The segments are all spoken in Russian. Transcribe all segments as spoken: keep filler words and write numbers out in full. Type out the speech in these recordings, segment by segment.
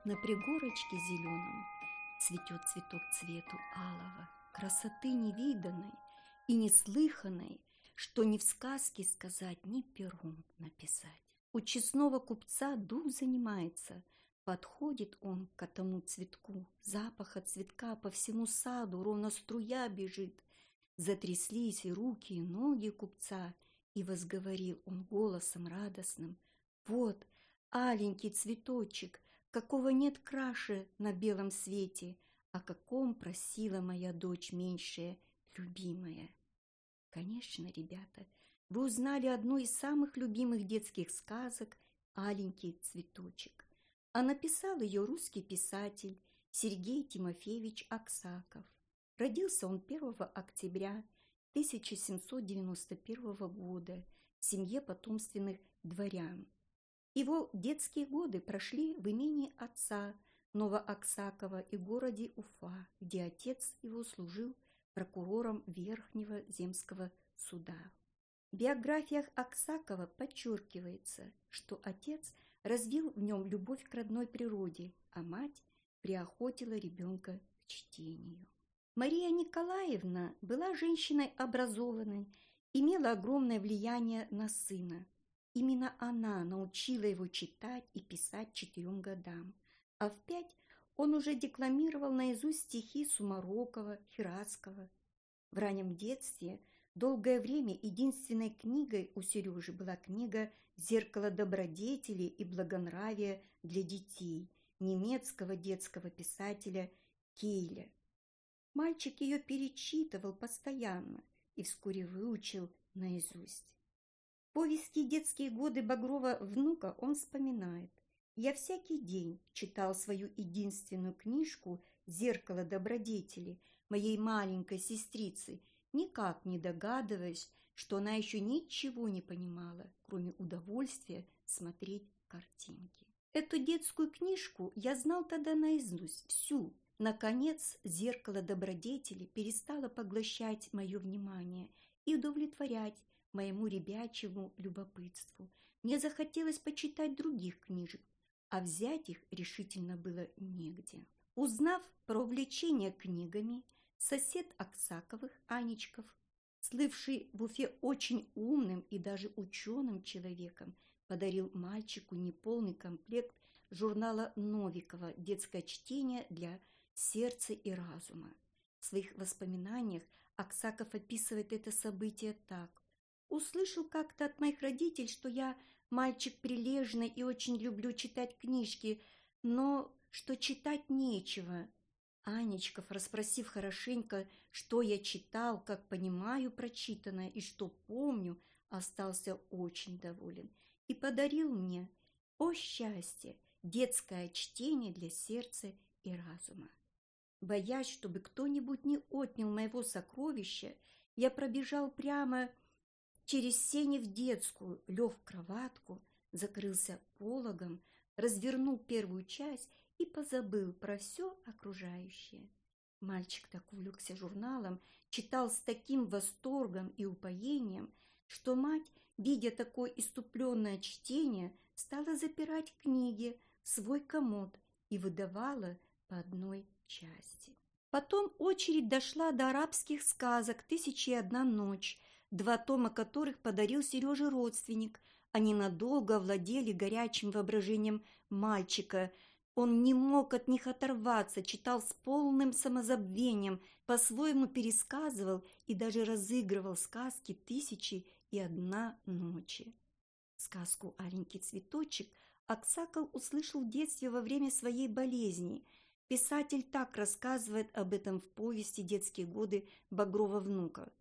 На пригорочке зеленом цветет цветок цвету алого, красоты невиданной и неслыханной, что ни в сказке сказать, ни пером написать. У честного купца дух занимается, подходит он к этому цветку, запах от цветка по всему саду ровно струя бежит. Затряслись и руки, и ноги купца, и возговорил он голосом радостным: «Вот, аленький цветочек, какого нет краше на белом свете, о каком просила моя дочь меньшая, любимая». Конечно, ребята, вы узнали одну из самых любимых детских сказок «Аленький цветочек». А написал ее русский писатель Сергей Тимофеевич Аксаков. Родился он первого октября тысяча семьсот девяносто первого года в семье потомственных дворян. Его детские годы прошли в имении отца Новоаксакова и городе Уфа, где отец его служил прокурором Верхнего земского суда. В биографиях Аксакова подчеркивается, что отец развил в нем любовь к родной природе, а мать приохотила ребенка к чтению. Мария Николаевна была женщиной образованной, имела огромное влияние на сына. Именно она научила его читать и писать четырем годам, а в пять он уже декламировал наизусть стихи Сумарокова, Хераскова. В раннем детстве долгое время единственной книгой у Сережи была книга «Зеркало добродетели и благонравия для детей» немецкого детского писателя Кейля. Мальчик ее перечитывал постоянно и вскоре выучил наизусть. В повести «Детские годы» Багрова внука он вспоминает: «Я всякий день читал свою единственную книжку «Зеркало добродетели» моей маленькой сестрицы, никак не догадываясь, что она еще ничего не понимала, кроме удовольствия смотреть картинки. Эту детскую книжку я знал тогда наизусть, всю. Наконец, зеркало добродетели перестало поглощать мое внимание и удовлетворять моему ребячьему любопытству. Мне захотелось почитать других книжек, а взять их решительно было негде». Узнав про увлечение книгами, сосед Аксаковых, Анечков, слывший в Уфе очень умным и даже ученым человеком, подарил мальчику неполный комплект журнала Новикова «Детское чтение для сердца и разума». В своих воспоминаниях Аксаков описывает это событие так: «Услышал как-то от моих родителей, что я мальчик прилежный и очень люблю читать книжки, но что читать нечего». Анечков, расспросив хорошенько, что я читал, как понимаю прочитанное и что помню, остался очень доволен и подарил мне, о счастье, детское чтение для сердца и разума. Боясь, чтобы кто-нибудь не отнял моего сокровища, я пробежал прямо через сени в детскую, лег в кроватку, закрылся пологом, развернул первую часть и позабыл про все окружающее. Мальчик так увлекся журналом, читал с таким восторгом и упоением, что мать, видя такое иступленное чтение, стала запирать книги в свой комод и выдавала по одной части. Потом очередь дошла до арабских сказок «Тысяча и одна ночь», два тома которых подарил Сереже родственник. Они надолго овладели горячим воображением мальчика. Он не мог от них оторваться, читал с полным самозабвением, по-своему пересказывал и даже разыгрывал сказки «Тысячи и одна ночи». Сказку «Аленький цветочек» Аксаков услышал в детстве во время своей болезни. Писатель так рассказывает об этом в повести «Детские годы» Багрова внука: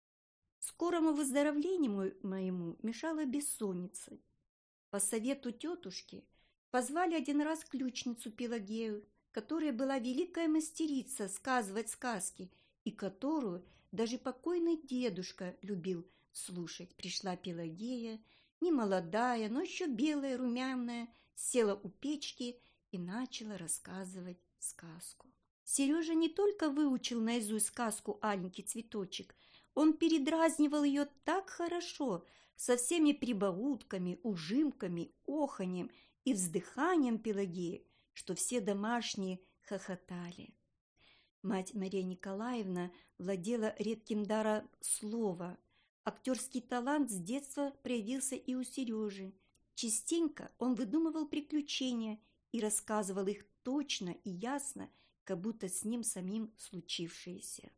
«Скорому выздоровлению моему мешала бессонница. По совету тетушки позвали один раз ключницу Пелагею, которая была великая мастерица сказывать сказки и которую даже покойный дедушка любил слушать. Пришла Пелагея, немолодая, но еще белая, румяная, села у печки и начала рассказывать сказку. Сережа не только выучил наизусть сказку «Аленький цветочек», он передразнивал ее так хорошо, со всеми прибаутками, ужимками, оханьем и вздыханием Пелагеи, что все домашние хохотали. Мать Мария Николаевна владела редким даром слова. Актерский талант с детства проявился и у Сережи. Частенько он выдумывал приключения и рассказывал их точно и ясно, как будто с ним самим случившиеся.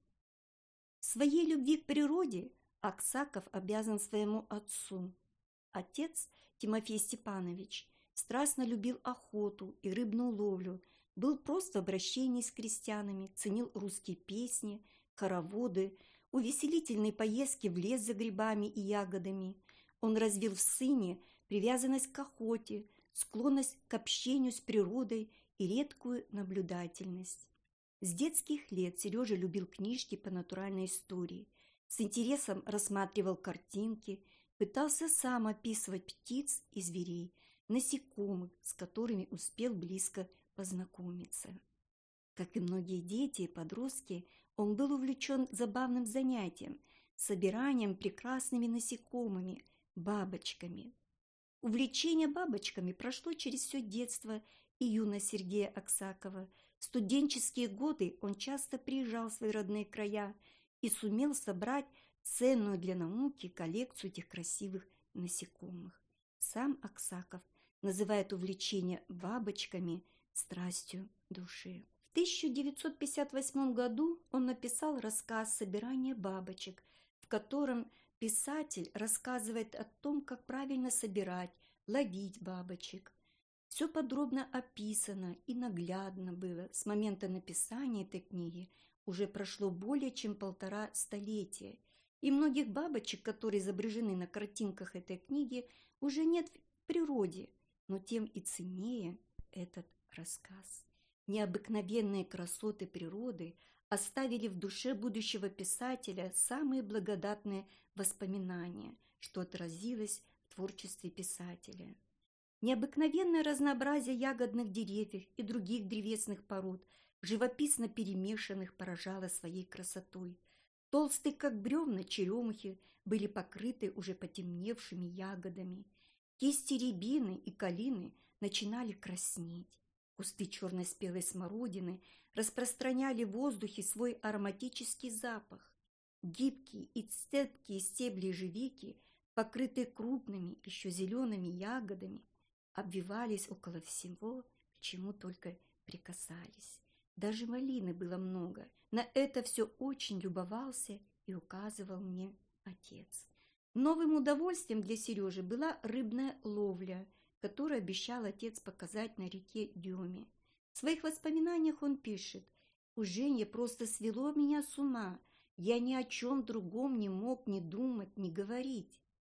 В своей любви к природе Аксаков обязан своему отцу. Отец, Тимофей Степанович, страстно любил охоту и рыбную ловлю, был прост в обращении с крестьянами, ценил русские песни, хороводы, увеселительные поездки в лес за грибами и ягодами. Он развил в сыне привязанность к охоте, склонность к общению с природой и редкую наблюдательность. С детских лет Сережа любил книжки по натуральной истории, с интересом рассматривал картинки, пытался сам описывать птиц и зверей, насекомых, с которыми успел близко познакомиться. Как и многие дети и подростки, он был увлечен забавным занятием – собиранием прекрасными насекомыми, бабочками. Увлечение бабочками прошло через все детство и юность Сергея Аксакова. В студенческие годы он часто приезжал в свои родные края и сумел собрать ценную для науки коллекцию этих красивых насекомых. Сам Аксаков называет увлечение бабочками страстью души. В тысяча девятьсот пятьдесят восьмом году он написал рассказ «Собирание бабочек», в котором писатель рассказывает о том, как правильно собирать, ловить бабочек. Все подробно описано и наглядно было. С момента написания этой книги уже прошло более чем полтора столетия, и многих бабочек, которые изображены на картинках этой книги, уже нет в природе, но тем и ценнее этот рассказ. Необыкновенные красоты природы оставили в душе будущего писателя самые благодатные воспоминания, что отразилось в творчестве писателя. Необыкновенное разнообразие ягодных деревьев и других древесных пород, живописно перемешанных, поражало своей красотой. Толстые, как бревна, черемухи были покрыты уже потемневшими ягодами. Кисти рябины и калины начинали краснеть. Кусты черной спелой смородины распространяли в воздухе свой ароматический запах. Гибкие и цепкие стебли ежевики, покрытые крупными, еще зелеными ягодами, обвивались около всего, к чему только прикасались. Даже малины было много. На это все очень любовался и указывал мне отец. Новым удовольствием для Сережи была рыбная ловля, которую обещал отец показать на реке Деме. В своих воспоминаниях он пишет: «Уженье просто свело меня с ума. Я ни о чем другом не мог ни думать, ни говорить.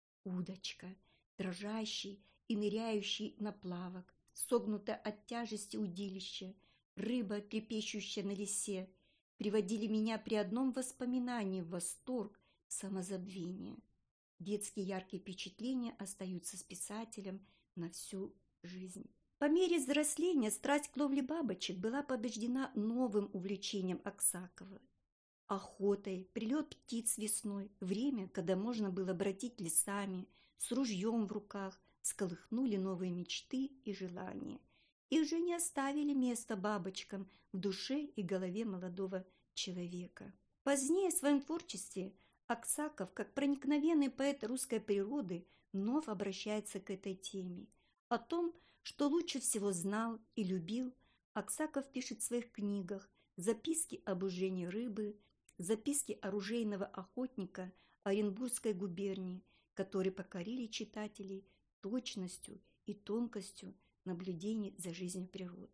Удочка, дрожащий и ныряющий наплавок, согнутое от тяжести удилище, рыба, трепещущая на лесе, приводили меня при одном воспоминании в восторг, в самозабвение. Детские яркие впечатления остаются с писателем на всю жизнь». По мере взросления страсть к ловле бабочек была побеждена новым увлечением Аксакова – охотой, прилет птиц весной, время, когда можно было бродить лесами, с ружьем в руках, всколыхнули новые мечты и желания и уже не оставили места бабочкам в душе и голове молодого человека. Позднее в своем творчестве Аксаков, как проникновенный поэт русской природы, вновь обращается к этой теме. О том, что лучше всего знал и любил, Аксаков пишет в своих книгах «Записки об ужении рыбы», «Записки оружейного охотника Оренбургской губернии», которые покорили читателей точностью и тонкостью наблюдений за жизнью природы.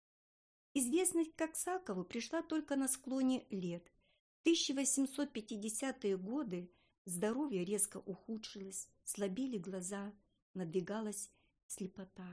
Известность к Аксакову пришла только на склоне лет. В тысяча восемьсот пятидесятые годы здоровье резко ухудшилось, слабели глаза, надвигалась слепота.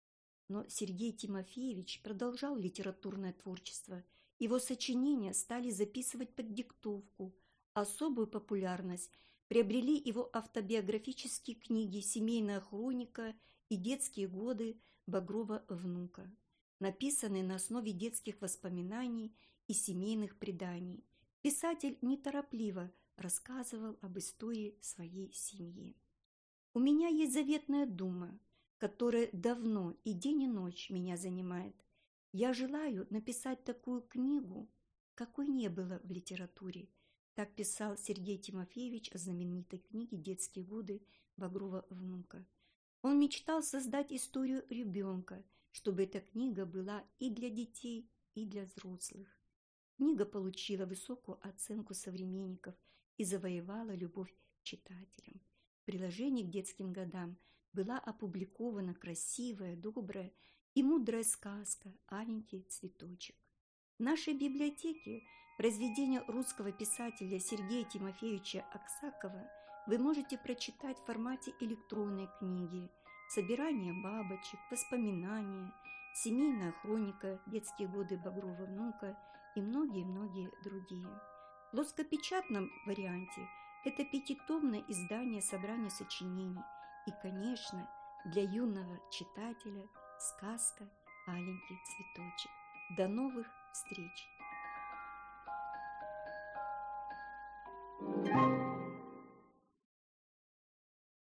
Но Сергей Тимофеевич продолжал литературное творчество. Его сочинения стали записывать под диктовку. Особую популярность приобрели его автобиографические книги «Семейная хроника» и «Детские годы Багрова внука», написанные на основе детских воспоминаний и семейных преданий. Писатель неторопливо рассказывал об истории своей семьи. «У меня есть заветная дума, которая давно и день и ночь меня занимает. Я желаю написать такую книгу, какой не было в литературе. Так писал Сергей Тимофеевич о знаменитой книге «Детские годы» Багрова внука. Он мечтал создать историю ребенка, чтобы эта книга была и для детей, и для взрослых. Книга получила высокую оценку современников и завоевала любовь к читателям. В приложении к детским годам была опубликована красивая, добрая и мудрая сказка «Аленький цветочек». В нашей библиотеке произведения русского писателя Сергея Тимофеевича Аксакова вы можете прочитать в формате электронной книги «Собирание бабочек», «Воспоминания», «Семейная хроника», «Детские годы Багрова внука» и многие-многие другие. В плоскопечатном варианте это пятитомное издание собрания сочинений и, конечно, для юного читателя сказка «Аленький цветочек». До новых встреч!